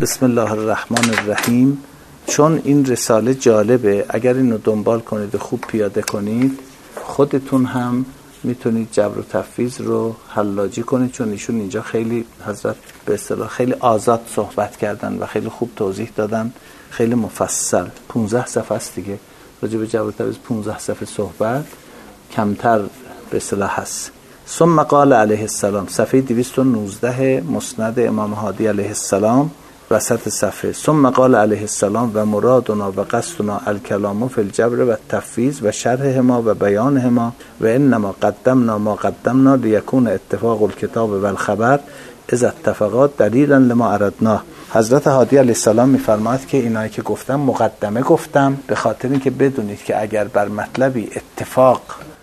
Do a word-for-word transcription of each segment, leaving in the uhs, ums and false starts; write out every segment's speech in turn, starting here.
بسم الله الرحمن الرحیم. چون این رساله جالبه، اگر اینو دنبال کنید و خوب پیاده کنید خودتون هم میتونید جبر و تفویض رو حلاجی کنید، چون ایشون اینجا خیلی حضرت به اصطلاح خیلی آزاد صحبت کردن و خیلی خوب توضیح دادن، خیلی مفصل. پانزده صفحه است دیگه راجع به جبر و تفویض، پانزده صفحه صحبت، کمتر به اصطلاح هست. ثم قال علیه السلام، صفحه دویست و نوزده مسند امام هادی علیه السلام، وسط صفحه. ثم قال علیه السلام و مرادنا و قصدنا الکلام فی الجبر و التفویض و شرحهما و بیانهما و انما قدمنا ما قدمنا لیکون اتفاق الکتاب و الخبر اذا اتفاقات دلیلا لما اردناه. حضرت هادی علیه السلام میفرماید که اینایی که گفتم مقدمه گفتم به خاطر اینکه بدونید که اگر بر مطلبی اتفاق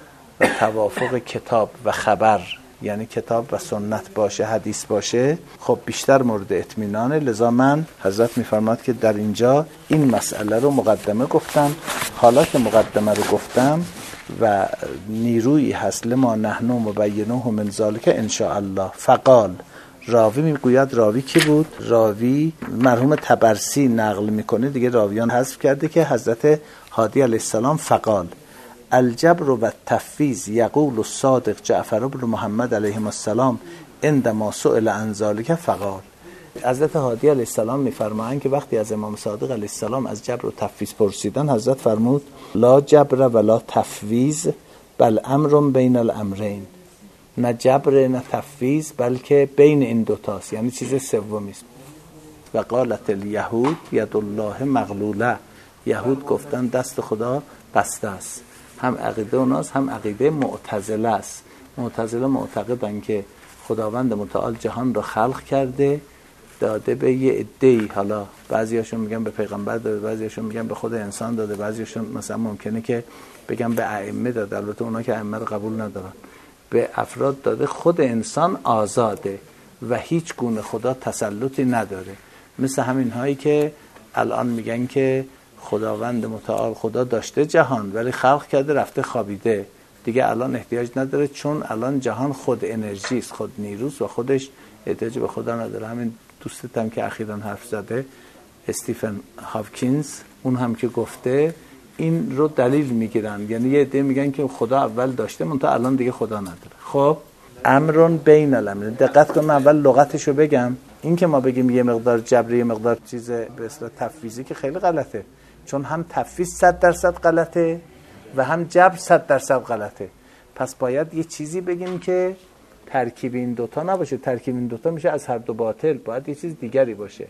و توافق کتاب و خبر، یعنی کتاب و سنت باشه، حدیث باشه، خب بیشتر مورد اطمینانه. لذا من حضرت میفرماد که در اینجا این مسئله رو مقدمه گفتم. حالا که مقدمه رو گفتم و نیرویی هست لما نحن مبینه من ذالک ان شاء الله. فقال، راوی میگوید، راوی کی بود؟ راوی مرحوم طبرسی نقل میکنه دیگه، راویان حذف کرده که حضرت هادی علیه السلام فقال الجبر و التفویض یقول الصادق جعفر بن محمد علیه السلام عندما سئل عن ذلک فقال. حضرت هادی علیه السلام میفرمایند که وقتی از امام صادق علیه السلام از جبر و تفویض پرسیدن، حضرت فرمود لا جبر ولا تفویض بل امر بین الامرین. نه جبر نه تفویض، بلکه بین این دوتاست، یعنی چیز سومی است. و قالت الیهود ید الله مغلوله. یهود گفتن دست خدا بسته است. هم عقیده اوناست هم عقیده معتزله است. معتزله معتقدن که خداوند متعال جهان رو خلق کرده، داده به یه عده‌ای، حالا بعضیاشون میگن به پیغمبر داده، بعضیاشون میگن به خود انسان داده، بعضیاشون مثلا ممکنه که بگن به ائمه داده، البته اونا که ائمه رو قبول ندارن، به افراد داده. خود انسان آزاده و هیچ گونه خدا تسلطی نداره. مثل همین هایی که الان میگن که خداوند متعال خدا داشته جهان ولی خلق کرده رفته خوابیده، دیگه الان احتیاج نداره، چون الان جهان خود انرژی است، خود نیروست و خودش احتیاج به خدا نداره. همین دوستتم که اخیراً حرف زده استیفن هاوکینز، اون هم که گفته این رو دلیل میگیرن، یعنی یه عده میگن که خدا اول داشته منتها الان دیگه خدا نداره. خب امرون بین الامرین، دقت کن، اول لغتشو بگم. این که ما بگیم یه مقدار جبری یه مقدار چیز به اصطلاح تفویضی که خیلی غلطه، چون هم تفویض صد درصد غلطه و هم جبر صد درصد غلطه. پس باید یه چیزی بگیم که ترکیب این دوتا نباشه. ترکیب این دوتا میشه از هر دو باطل، باید یه چیز دیگری باشه.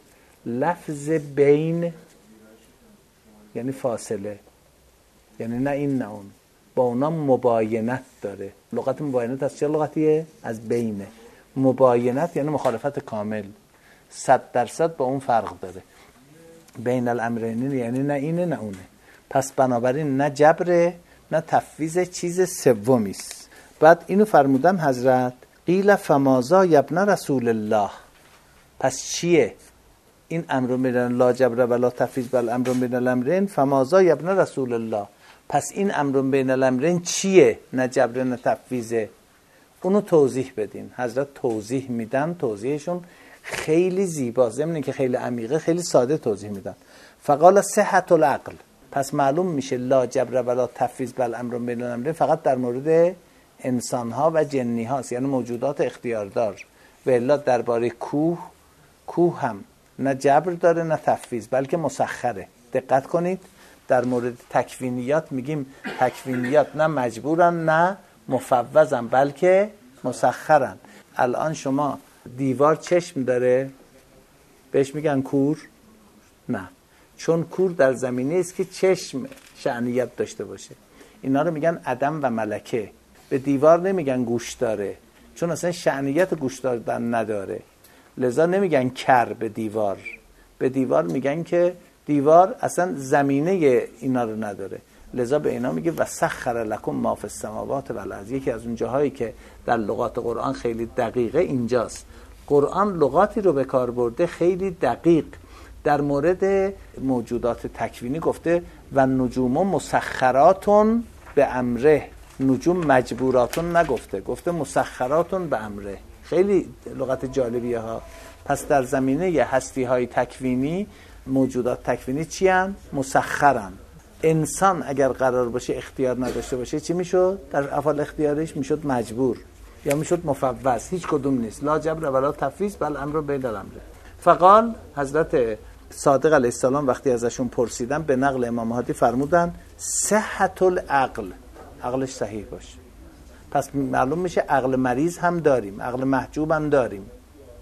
لفظ بین یعنی فاصله، یعنی نه این نه اون، با اونا مباینت داره. لغت مباینت از چه لغتیه؟ از بینه. مباینت یعنی مخالفت کامل، صد درصد با اون فرق داره. بین الامرین یعنی نه اینه نه اونه. پس بنابراین نه جبر نه تفویض، چیز سومی است. بعد اینو فرمودن حضرت قیل فمازا یبن رسول الله. پس چیه این امر بین لا جبر ولا تفویض بل امر بین الامرین؟ فمازا یبن رسول الله. پس این امر بین الامرین چیه؟ نه جبر نه تفویضه. اونو توضیح بدین. حضرت توضیح میدن، توضیحشون خیلی زیبا، ضمن که خیلی عمیقه، خیلی ساده توضیح میدن. فقال صحت العقل. پس معلوم میشه لا جبر ولا تفویض بل امر بین الامرین فقط در مورد انسان ها و جنی هاست، یعنی موجودات اختیاردار. و الا درباره کوه، کوه هم نه جبر داره نه تفویض، بلکه مسخره. دقت کنید، در مورد تکوینیات میگیم تکوینیات نه مجبورن نه مفوضن، بلکه مسخرن. الان شما دیوار چشم داره، بهش میگن کور؟ نه، چون کور در زمینه است که چشم شأنیت داشته باشه. اینا رو میگن عدم و ملکه. به دیوار نمیگن گوش داره، چون اصلا شأنیت گوش دادن نداره. لذا نمیگن کر به دیوار. به دیوار میگن که دیوار اصلا زمینه اینا رو نداره. لذا به اینا میگه و سخر لکم ما فی السماوات و الارض. یکی از اون جاهایی که در لغات قرآن خیلی دقیقه اینجاست. قرآن لغاتی رو به کار برده خیلی دقیق. در مورد موجودات تکوینی گفته و نجوم مسخراتون به امره. نجوم مجبوراتون نگفته، گفته مسخراتون به امره. خیلی لغت جالبیه ها. پس در زمینه هستی های تکوینی موجودات تکوینی چی هن؟ مسخرن. انسان اگر قرار باشه اختیار نداشته باشه چی میشد؟ در افعال اختیارش میشد مجبور یا میشد مفوض. هیچ کدوم نیست. لا جبر ولا تفویض بل امر بین الامر. فقال حضرت صادق علیه السلام وقتی ازشون پرسیدن به نقل امام هادی فرمودن صحت العقل، عقلش صحیح باشه. پس معلوم میشه عقل مریض هم داریم، عقل محجوب هم داریم.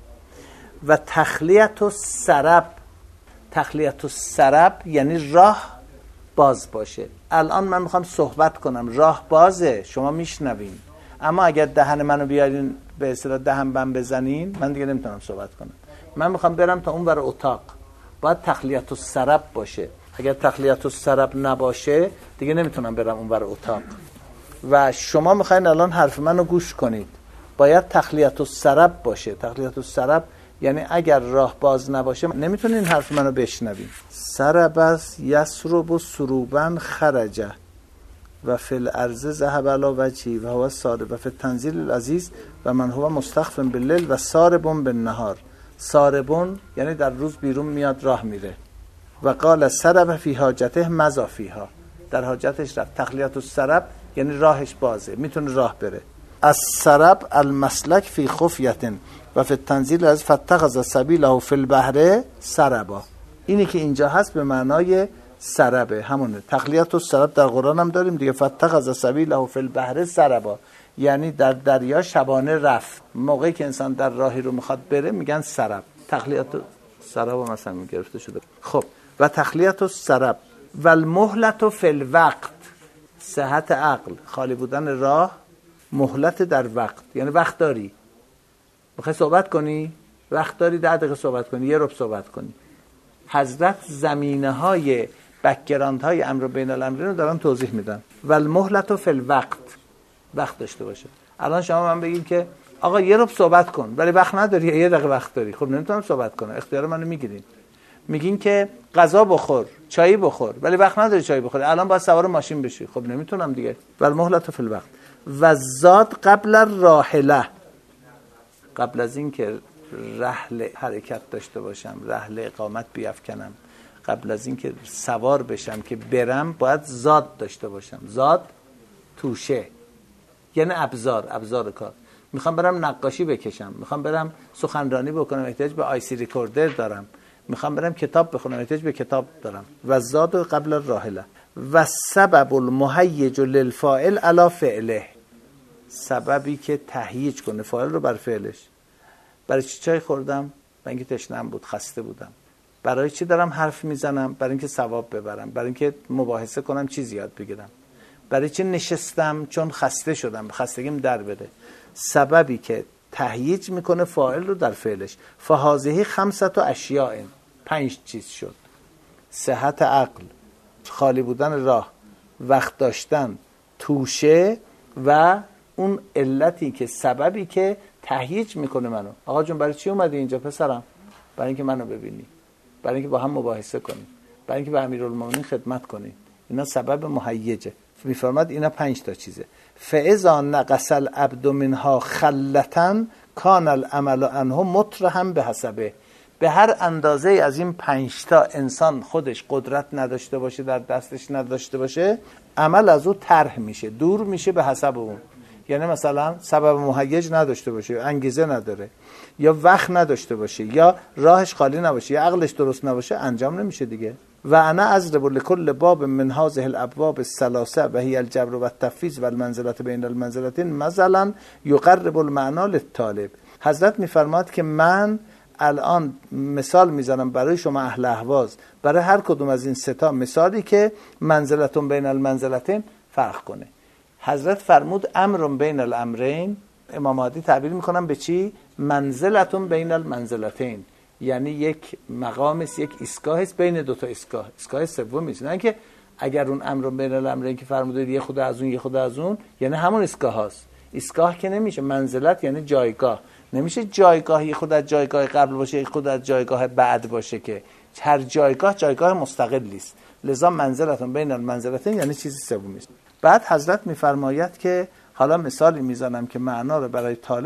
و تخلیت السرب، تخلیت السرب یعنی راه باز باشه. الان من میخوام صحبت کنم، راه بازه، شما میشنوین، اما اگر دهن منو بیارین به اصطلاح دهن بم بزنین من دیگه نمیتونم صحبت کنم. من میخوام برم تا اون ور اتاق، باید تخلیت السرب باشه. اگر تخلیت السرب نباشه دیگه نمیتونم برم اون ور اتاق. و شما میخواین الان حرف منو گوش کنید، باید تخلیت السرب باشه. تخلیت السرب یعنی اگر راه باز نباشه نمیتونین حرف منو بشنوین. سربس یسرب سروبا خرجه و فی الارض ذهب علی وجهی و هو سارب و فی التنزیل العزیز و من هو مستخف باللیل و سارب بالنهار. ساربون یعنی در روز بیرون میاد راه میره. و قال سرب فی حاجته مضى فیها، در حاجتش رفت. تخلیت السرب یعنی راهش بازه، میتونه راه بره. السرب المسلک فی خفیه و فی التنزیل از فتخذ سبیله فی البحر سربا. اینی که اینجا هست به معنای سربه، همونه. تخلیت السرب در قرآن هم داریم دیگه، فتخذ سبیله فی البحر سربا، یعنی در دریا شبانه رفت. موقعی که انسان در راهی رو میخواد بره میگن سرب. تخلیت السرب مثلا گرفته شده. خب و تخلیت السرب و المهلت فی الوقت، صحت عقل، خالی بودن راه، مهلت در وقت یعنی وقت داری، میخوای صحبت کنی وقت داری، ده دقیقه صحبت کنی، یه ربع صحبت کنی. حضرت زمینه های بک‌گراند های امر بین الامرین رو دارن توضیح میدن. و المهلت فی الوقت، وقت داشته باشه. الان شما من بگیم که آقا یه ربع صحبت کن ولی وقت نداری، یه دقیقه وقت داری، خب نمیتونم صحبت کنم، اختیار منو میگیرین. میگین که غذا بخور، چای بخور ولی وقت نداری چای بخوری، الان باید سوار ماشین بشی، خب نمیتونم دیگه. و المهلت فی الوقت و زاد قبل الراحله، قبل از این که رحل حرکت داشته باشم، رحل اقامت بیافکنم، قبل از این که سوار بشم که برم باید زاد داشته باشم. زاد توشه یعنی ابزار، ابزار کار. میخوام برم نقاشی بکشم، میخوام برم سخنرانی بکنم، احتیاج به آی سی ریکوردر دارم، میخوام برم کتاب بخونم، احتیاج به کتاب دارم. و زاد قبل الراحله و سبب المهیج للفاعل علی فعله، سببی که تهییج کنه فاعل رو بر فعلش. برای چی چای خوردم؟ برای اینکه تشنه‌ام بود، خسته بودم. برای چی دارم حرف میزنم؟ برای اینکه ثواب ببرم، برای اینکه مباحثه کنم، چیز یاد بگیرم. برای چی نشستم؟ چون خسته شدم، خستگیم در بده. سببی که تهییج میکنه فاعل رو در فعلش. فهذه خمسة اشیاء، پنج چیز شد: صحت عقل، خالی بودن راه، وقت داشتن، توشه و اون علتی که سببی که تهییج میکنه منو. آقا جون برای چی اومدی اینجا پسرم؟ برای اینکه منو ببینی، برای اینکه با هم مباحثه کنی، برای اینکه به امیرالمومنین خدمت کنی. اینا سبب مهیجه. میفرماد اینا پنج تا چیزه. فاذا نقص العبد منها خلة کان العمل عنه مطرحا بحسبه. به هر اندازه از این پنج تا انسان خودش قدرت نداشته باشه، در دستش نداشته باشه، عمل از او طرح میشه، دور میشه به حسب اون. یعنی مثلا سبب مهیج نداشته باشه، انگیزه نداره، یا وقت نداشته باشه، یا راهش خالی نباشه، یا عقلش درست نباشه، انجام نمیشه دیگه. و انا اضرب لكل باب من هذه الابواب الثلاثه و هي الجبر والتفويض والمنزله بین المنزلتين مثلا يقرب المعنى للطالب. حضرت میفرماد که من الان مثال میزنم برای شما اهل اهواز، برای هر کدوم از این سه تا مثالی که منزلتون بین المنزلتين فرق کنه. حضرت فرمود امر بین الامرین، امام هادی تعبیر میکنم به چی؟ منزلتون بین المنزلتین، یعنی یک مقام است، یک ایستگاه است بین دو تا ایستگاه، ایستگاه سومی است. نه اینکه اگر اون امر بین الامرین که فرمودید یه خود از اون یه خود از اون، یعنی همون ایستگاه هاست. ایستگاه که نمیشه، منزلت یعنی جایگاه، نمیشه جایگاه یه خود از جایگاه قبل باشه، یه خود از جایگاه بعد باشه، که هر جایگاه جایگاه مستقلی است. لذا منزلتون بین المنزلتین یعنی چیزی سومی است. بعد حضرت میفرماید که حالا مثالی میزنم که معنا رو برای طالب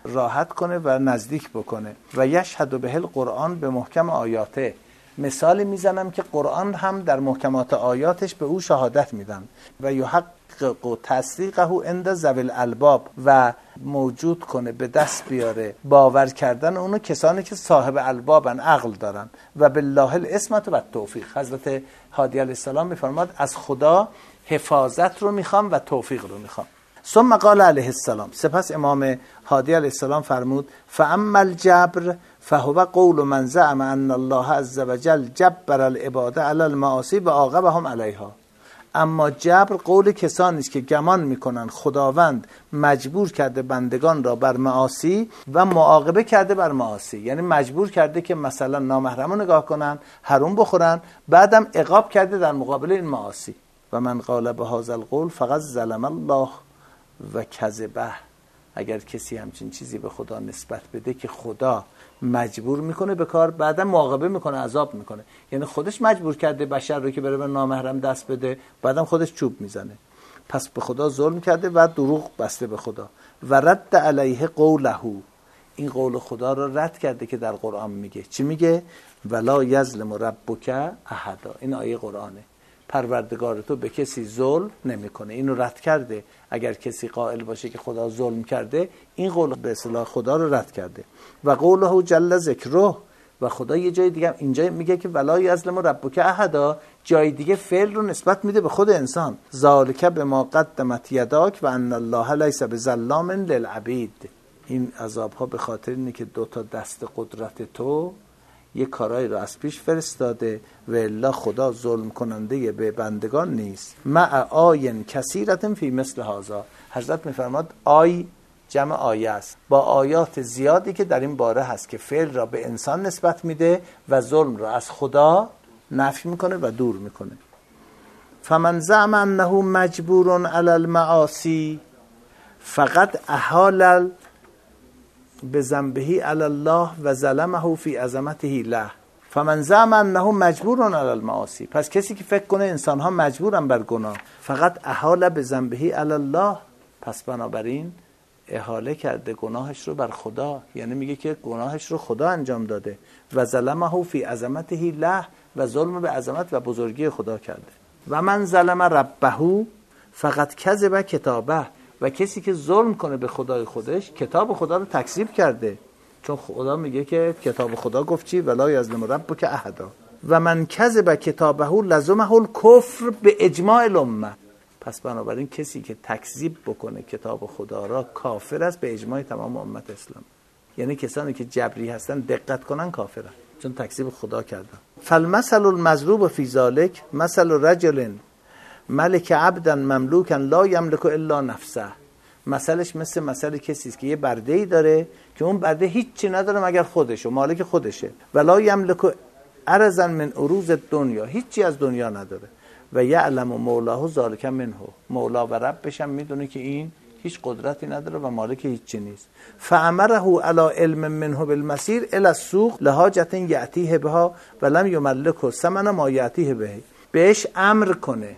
راحت کنه و نزدیک بکنه. و یشهد به القرآن به محکم آیاته، مثالی میزنم که قرآن هم در محکمات آیاتش به او شهادت میدن. و یحقق و تصدیقه عند ذوی الالباب، و موجود کنه به دست بیاره باور کردن اونو کسانی که صاحب البابن، عقل دارن. و بالله العصمت و التوفیق، حضرت هادی علیه السلام میفرماد از خدا حفاظت رو میخوام و توفیق رو میخوام. ثم قال علیه السلام، سپس امام هادی علیه السلام فرمود فاما الجبر فهو قول من زعم ان الله عز وجل جبر العباد علی المعاصی و عاقبهم علیها. اما جبر قول کسانی است که گمان میکنن خداوند مجبور کرده بندگان را بر معاصی و معاقبه کرده بر معاصی، یعنی مجبور کرده که مثلا نامحرمو نگاه کنن، حرام بخورن، بعدم عقاب کرده در مقابل این معاصی. و من قال بهذا القول فقط ظلم الله و کذبه. اگر کسی همچین چیزی به خدا نسبت بده که خدا مجبور میکنه به کار، بعدا معاقبه میکنه، عذاب میکنه، یعنی خودش مجبور کرده بشر رو که بره به نامحرم دست بده، بعدم خودش چوب میزنه، پس به خدا ظلم کرده و دروغ بسته به خدا. و رد علیه قوله، این قول خدا رو رد کرده که در قرآن میگه. چی میگه؟ ولا یظلم ربک احدا. این آیه قرآنه. پروردگار تو به کسی ظلم نمیکنه. اینو رد کرده. اگر کسی قائل باشه که خدا ظلم کرده، این قول به اصطلاح خدا رو رد کرده. و قوله جل ذکره، و خدا یه جای دیگه اینجا میگه که ولا یظلم ربک احدا، جای دیگه فعل رو نسبت میده به خود انسان. ذالک بما قدمت یداک و ان الله لیس بظلام للعبید. این عذاب ها به خاطر اینه که دو تا دست قدرت تو یه کارایی رو از پیش فرستاده و الا خدا ظلم کننده به بندگان نیست. مع آین کثیرت فی مثل هذا. حضرت میفرماد آی جمع آیه است، با آیات زیادی که در این باره هست که فعل را به انسان نسبت میده و ظلم را از خدا نفی میکنه و دور میکنه. فمن زعم انه مجبور علی المعاصی فقط احال به ذنبه علی الله و ظلمه فی عظمته له. فمن زعم انه مجبور علی المعاصی، پس کسی که فکر کنه انسان ها مجبورن بر گناه، فقط احال به ذنبه علی الله، پس بنابراین احاله کرده گناهش رو بر خدا، یعنی میگه که گناهش رو خدا انجام داده. و ظلمه فی عظمته له، و ظلم به عظمت و بزرگی خدا کرده. و من ظلم ربه فقط کذب کتابه، و کسی که ظلم کنه به خدای خودش، کتاب خدا رو تکذیب کرده، چون خدا میگه که کتاب خدا گفت چی؟ ولا یظلم ربک احدا. و من کذب کتابه لزمه الکفر به اجماع الامه. پس بنابراین کسی که تکذیب بکنه کتاب خدا را کافر است به اجماع تمام امت اسلام. یعنی کسانی که جبری هستن دقت کنن کافرن، چون تکذیب خدا کردن. فالمثل المضروب فی ذلک مثل رجل ملک عبدا مملوکا لا یملک الا نفسه. مثلش مثل مثل کسی است که یه برده‌ای داره که اون برده هیچی نداره مگر خودش و مالک خودشه. ولا یملک ارزا من عروض الدنیا، هیچی از دنیا نداره. و یعلم مولاه ذالک منه، مولا و ربش هم میدونه که این هیچ قدرتی نداره و مالک هیچی نیست. فامره علی علم منه بالمسیر الی السوق لحاجت یاتیه بها و لم یملک ثمن ما یاتیه به، بهش امر کنه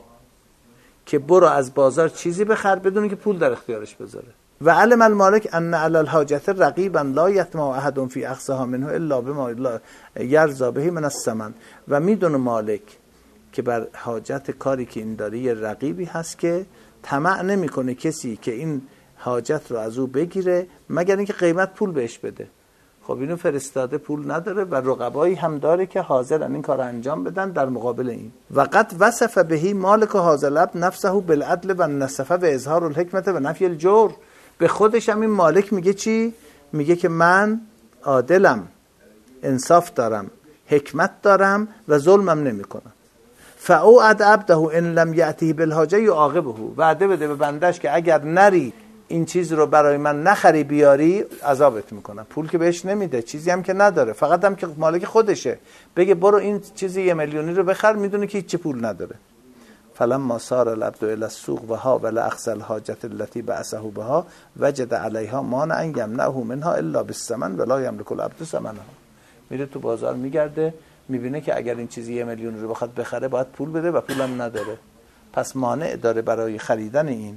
که برو از بازار چیزی بخر بدون که پول در اختیارش بذاره. و علم المالک ان علی الحاجت رقیبا لا یطمع احد فی اخذها منه الا بما یرضى به من الثمن. و میدونه مالک که بر حاجت کاری که این داره یه رقیبی هست که طمع نمیکنه کسی که این حاجت رو از او بگیره مگر اینکه قیمت پول بهش بده. خب اینو فرستاده پول نداره و رقبایی هم داره که حاضرن این کار انجام بدن در مقابل این. و قد وصف بهی مالک هذا العبد نفسه بالعدل و النصفه و اظهار الحکمت و نفی الجور. به خودش هم این مالک میگه چی؟ میگه که من عادلم، انصاف دارم، حکمت دارم و ظلمم نمیکنم. فاوعد عبده ان لم یاته بالحاجه یعاقبه، وعده بده به بندش که اگر نری این چیز رو برای من نخری بیاری عذابت میکنم. پول که بهش نمیده، چیزی هم که نداره، فقط هم که مالک خودشه، بگه برو این چیزی یه میلیونی رو بخر، میدونه که هیچ پول نداره. فلما صار العبد الى السوق و حاول اخذ الحاجه التي بعثه بها وجد عليها مانعا يمنعه منها الا بالثمن ولا يملك العبد ثمنها. میره تو بازار میگرده، میبینه که اگر این چیزی یه میلیون رو بخواد بخره باید پول بده و پولم نداره، پس مانع داره برای خریدن این.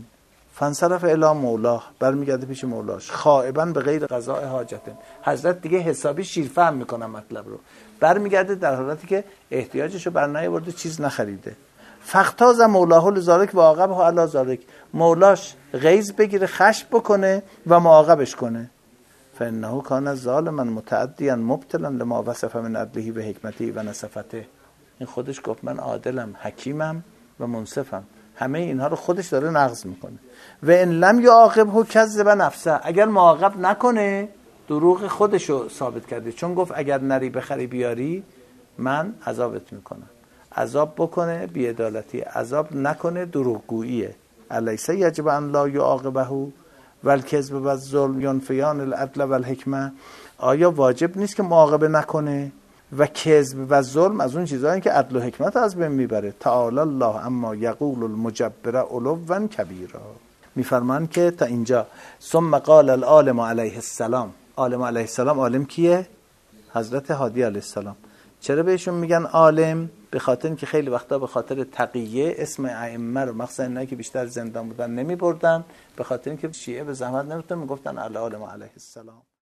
فانصرف الی مولاه، برمیگرده پیش مولاش، خائبا به غیر قضاء حاجت. حضرت دیگه حسابی شیرفهم میکنن مطلب رو، برمیگرده در حالتی که احتیاجشو برنیاورده، چیز نخریده. فاختاز مولاه لذالک و عاقبه علی ذالک، مولاش غیظ بگیره، خشم بکنه و معاقبش کنه. فانه کان ظالما متعدیا مبتلا لما وصف من عدله و حکمته و نصفته. این خودش گفت من عادلم، حکیمم و منصفم، همه اینها رو خودش داره نقض میکنه. و ان لم یعاقبه کذب نفسه، اگر معاقب نکنه دروغ خودشو ثابت کرده، چون گفت اگر نری بخری بیاری من عذابت میکنم. عذاب بکنه بی‌عدالتی، عذاب نکنه دروغگوییه. الیس یجب ان لا یعاقبه والکذب والظلم ینفیان العدل والحکمه، آیا واجب نیست که معاقبه نکنه و کذب و ظلم از اون چیزایی که عدل و حکمت از بین میبره؟ تعالی الله اما یقول المجبر علوا کبیرا. میفرمان که تا اینجا ثم قال العالم علیه السلام. عالم علیه السلام، عالم کیه؟ حضرت هادی علیه السلام. چرا بهشون میگن عالم؟ به خاطر اینکه خیلی وقتا به خاطر تقیه اسم ائمه رو، مخصوصا اینایی که بیشتر زندان بودن، نمیبردن، به خاطر اینکه شیعه به زحمت نمیرفتن، میگفتن العالم علیه السلام.